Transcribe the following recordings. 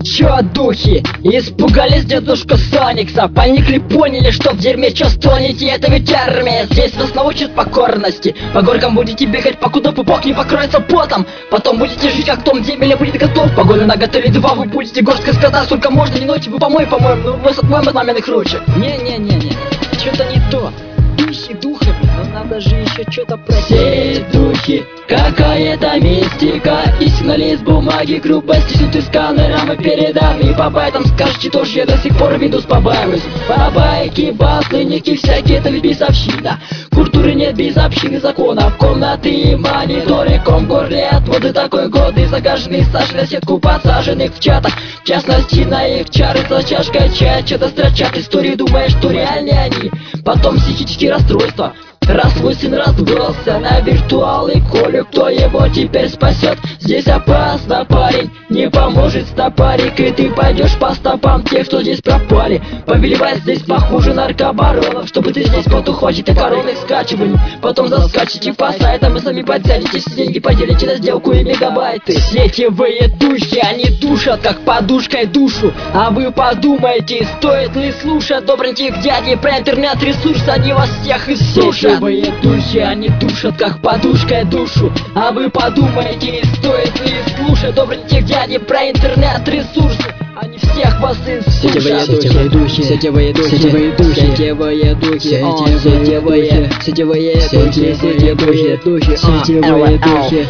Чё, духи, испугались дедушка Соникса? Поникли, поняли, что в дерьме чё стонете? Это ведь армия, здесь вас научат покорности. По горкам будете бегать, покуда пупок не покроется потом. Потом будете жить, как Том Демеля будет готов. Погоню наготовили два, вы будете горсткой скота. Сколько можно, не нойте, вы по-моему, ну вы от маминых ручек. Не-не-не-не, что-то не то. Духи духами, но надо же еще что-то просить. Все духи, какая-то мистика. Истинно ли из бумаги, грубости, сюда из камерам и передам. И по байтам скажете тоже, я до сих пор видос побаиваюсь. Бабайки, басны, ники всякие, это ведь бесовщина. Культуры нет без общины законов. Комнаты и мониторы, горле отводы такой годы. Загаженный Саши на сетку подсаженных в чатах. В частности на их чары за чашкой чая. Что-то строчат истории, думаешь, что реальные они. Потом психические расстройства. Раз свой сын разбрался на виртуал и Колю, кто его теперь спасет? Здесь опасно, парень, не поможет стопарик. И ты пойдешь по стопам тех, кто здесь пропали. Повелевать здесь похуже наркобаронов. Чтобы ты здесь потухвачите короны скачивали. Потом заскачете по сайтам и сами подсядете. Деньги поделите на сделку и мегабайты. Сетевые духи, они душат как подушкой душу. А вы подумайте, стоит ли слушать добреньких дядей про интернет-ресурс? Они вас всех иссушат. Сетевые духи, они душат как подушкой душу. А вы подумайте, стоит ли слушать добреньких дядей про интернет-ресурсы? Они всех вас иссушат. Сетевые духи, сетевые духи, сетевые духи, сетевые духи, сетевые духи, сетевые духи, сетевые духи, сетевые духи,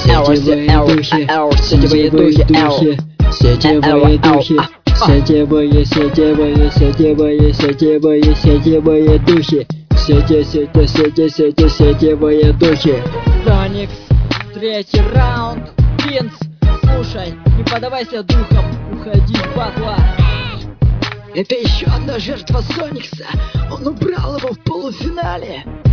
сетевые духи, сетевые духи. Сетевые, сетевые, сетевые, сетевые, сетевые духи. Сетевые духи. Соникс, третий раунд. Винс, слушай, не подавайся духом, уходи, батла. Это еще одна жертва Соникса. Он убрал его в полуфинале.